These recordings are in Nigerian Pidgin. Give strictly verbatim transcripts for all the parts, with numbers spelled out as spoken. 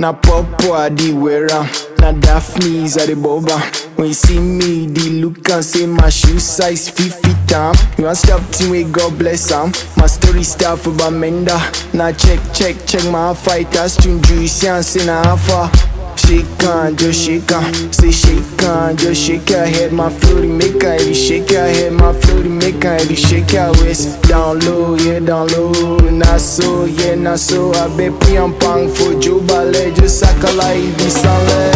Na popo a the wearer, na Daphne's a the boba. When you see me, the look and say my shoe size fifty time. You want stop till we God bless am. My story start for Bamenda. Now check, check, check my fighters. Tune juicy and say na alpha. Shake on, just shake on. Say shake on, just shake your head. My floaty maker, every shake your head. My floaty maker, every shake your waist. Down low, yeah, down low. Not so, yeah, not so. I bet pre and pang for Joe Ballet. Just sakala, ibi sanle.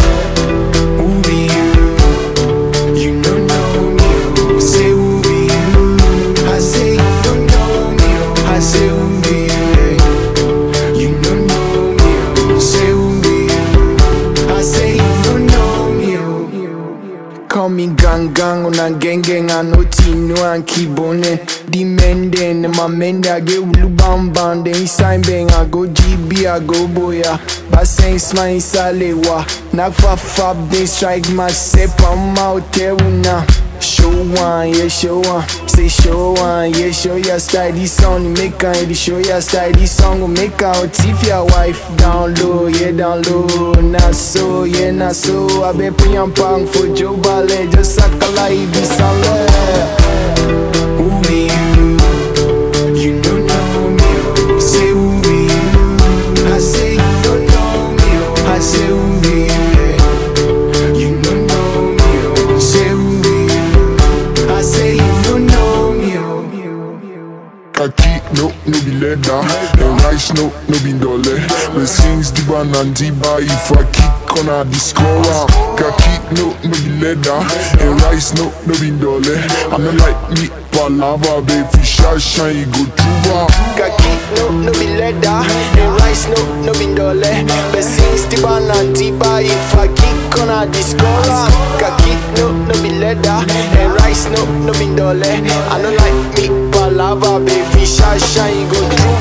Who be you? You don't know me. Say who be you? I say you don't know me. I say who be you? You don't know me. Say who be you? I say you don't know me. Call me gang gang on a gang gang. I know Tino and Kibone. The men then my men I get ulu bam bam. Then sign bang I go G B I go boya. Basen smile salewa. Nak fa fab they strike my sep. I'm out there now. Show one, yeah, show one. Say show one, yeah, show ya style. This song make out, the show ya style. This song will make out if your wife down low, yeah, down low. Not so, yeah, not so. I bet pre and pang for Joe Ballet. Just sakala ibi sanle. Who be you? You don't know me. Say who be you? I say you don't know me. I say who be you? You don't know me. Say who be you? I say you don't know me. Kaki, no, no be leather. And rice, no, no be dollar. The sings the ban and the buy. If I kick on a discover. Kaki, no, no be leather. And rice, no, no be dollar. I'm not like me, palava, baby, shine, shine, go through. Kaki, no, no be leather. And rice, no, no be dollar. But since the ban and the buy. If I kick on a discover. Kaki, no, no be leather. And rice, no, no be dollar. I don't like me, palava, baby, shine, shine, go through.